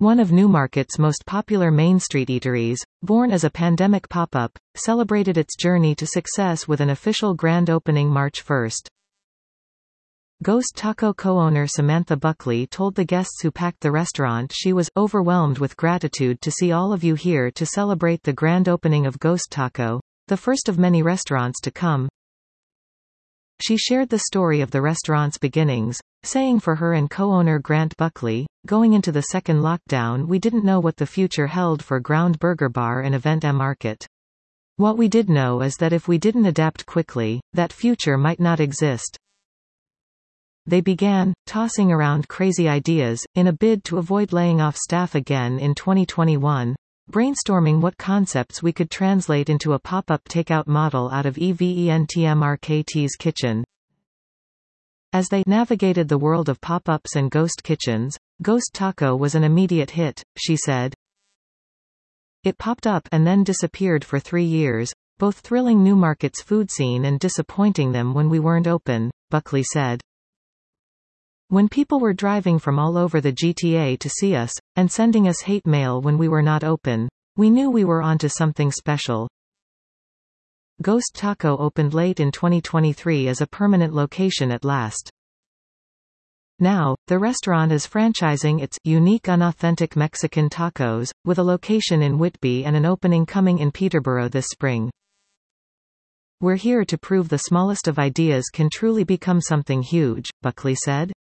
one of Newmarket's most popular Main Street eateries, born as a pandemic pop-up, celebrated its journey to success with an official grand opening March 1. Ghost Taco co-owner Samantha Buckley told the guests who packed the restaurant she was overwhelmed with gratitude to see all of you here to celebrate the grand opening of Ghost Taco, the first of many restaurants to come. She shared the story of the restaurant's beginnings, saying for her and co-owner Grant Buckley, going into the second lockdown we didn't know what the future held for Ground Burger Bar and Event Market. What we did know is that if we didn't adapt quickly, that future might not exist. They began tossing around crazy ideas, in a bid to avoid laying off staff again in 2021, brainstorming what concepts we could translate into a pop-up takeout model out of EVENTMRKT's kitchen. As they navigated the world of pop-ups and ghost kitchens, Ghost Taco was an immediate hit, she said. It popped up and then disappeared for 3 years, both thrilling Newmarket's food scene and disappointing them when we weren't open, Buckley said. When people were driving from all over the GTA to see us, and sending us hate mail when we were not open, we knew we were onto something special. Ghost Taco opened late in 2023 as a permanent location at last. Now, the restaurant is franchising its unique unauthentic Mexican tacos, with a location in Whitby and an opening coming in Peterborough this spring. We're here to prove the smallest of ideas can truly become something huge, Buckley said.